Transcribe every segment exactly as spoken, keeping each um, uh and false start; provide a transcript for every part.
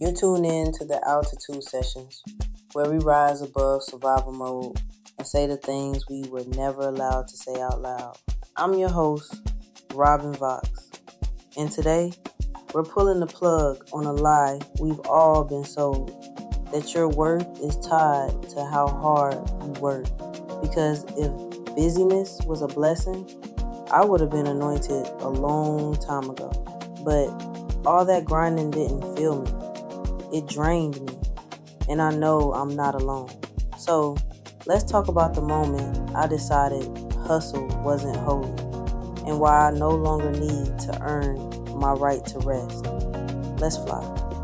You're tuned in to the Altitude Sessions, where we rise above survival mode and say the things we were never allowed to say out loud. I'm your host, Robin Vox, and today we're pulling the plug on a lie we've all been sold, that your worth is tied to how hard you work. Because if busyness was a blessing, I would have been anointed a long time ago. But all that grinding didn't fill me. It drained me, and I know I'm not alone. So let's talk about the moment I decided hustle wasn't holy, and why I no longer need to earn my right to rest. Let's fly.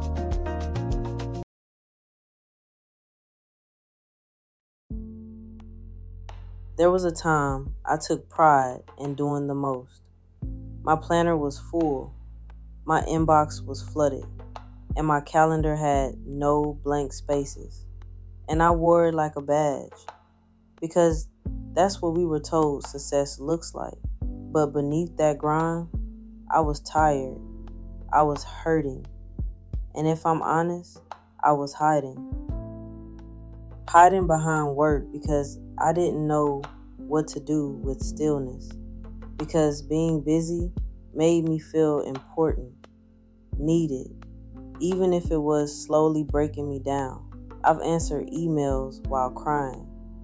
There was a time I took pride in doing the most. My planner was full, my inbox was flooded, and my calendar had no blank spaces. And I wore it like a badge, because that's what we were told success looks like. But beneath that grind, I was tired, I was hurting, and if I'm honest, I was hiding. Hiding behind work because I didn't know what to do with stillness, because being busy made me feel important, needed, even if it was slowly breaking me down. I've answered emails while crying.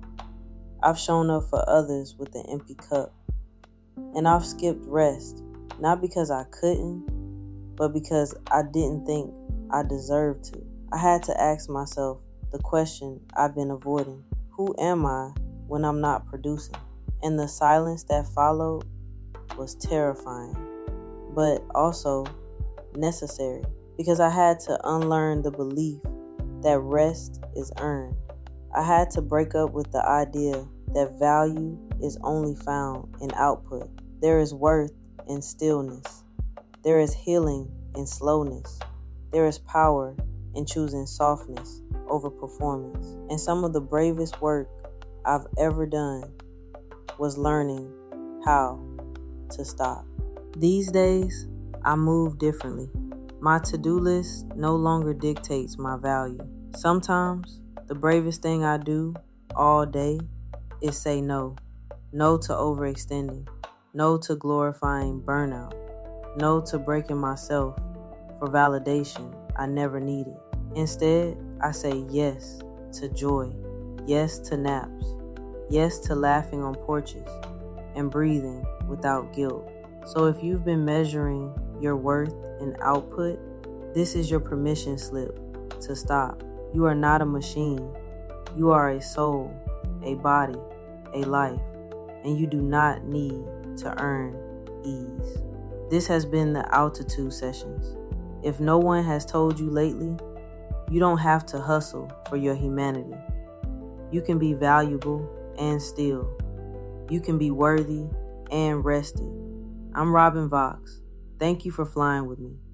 I've shown up for others with an empty cup. And I've skipped rest, not because I couldn't, but because I didn't think I deserved to. I had to ask myself the question I've been avoiding. Who am I when I'm not producing? And the silence that followed was terrifying, but also necessary, because I had to unlearn the belief that rest is earned. I had to break up with the idea that value is only found in output. There is worth in stillness. There is healing in slowness. There is power in choosing softness over performance. And some of the bravest work I've ever done was learning how to stop. These days, I move differently. My to-do list no longer dictates my value. Sometimes, the bravest thing I do all day is say no. No to overextending. No to glorifying burnout. No to breaking myself for validation I never needed. Instead, I say yes to joy. Yes to naps. Yes to laughing on porches and breathing without guilt. So if you've been measuring your worth in output, this is your permission slip to stop. You are not a machine. You are a soul, a body, a life, and you do not need to earn ease. This has been the Altitude Sessions. If no one has told you lately, you don't have to hustle for your humanity. You can be valuable and still. You can be worthy and rested. I'm Robin Vox. Thank you for flying with me.